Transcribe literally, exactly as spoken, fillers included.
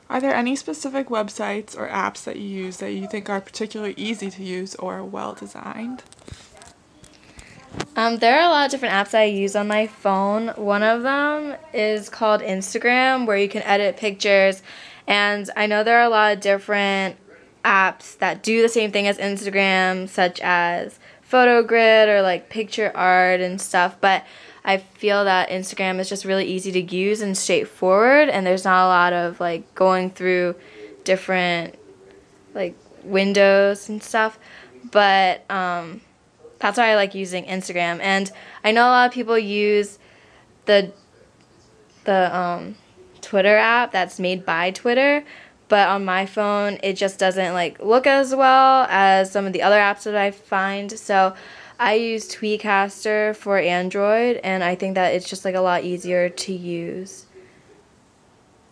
Are there any specific websites or apps that you use that you think are particularly easy to use or well designed? Um, there are a lot of different apps that I use on my phone. One of them is called Instagram, where you can edit pictures. And I know there are a lot of different apps that do the same thing as Instagram, such as PhotoGrid or like picture art and stuff. But I feel that Instagram is just really easy to use and straightforward, and there's not a lot of like going through different like windows and stuff. But um, that's why I like using Instagram. And I know a lot of people use the the um, Twitter app that's made by Twitter, but on my phone it just doesn't like look as well as some of the other apps that I find. So I use Tweetcaster for Android, and I think that it's just like a lot easier to use.